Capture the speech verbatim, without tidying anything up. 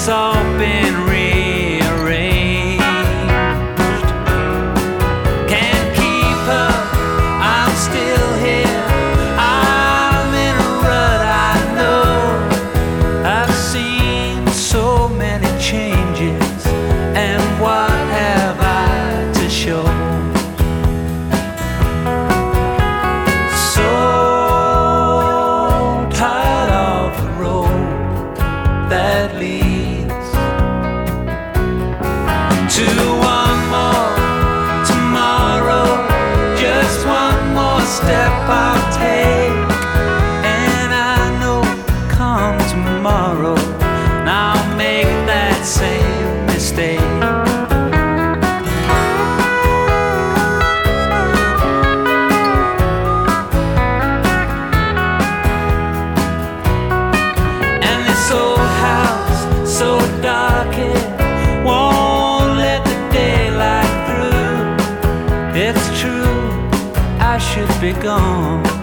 it's all been rearranged. Can't keep up, I'm still here. I'm in a rut, I know. I've seen so many changes, and what have I to show? So tired of the road that leads to one more tomorrow. Just one more step I'll take, and I know come tomorrow, and I'll make that same mistake. And this old house, so dark it won't let the daylight through. It's true, I should be gone,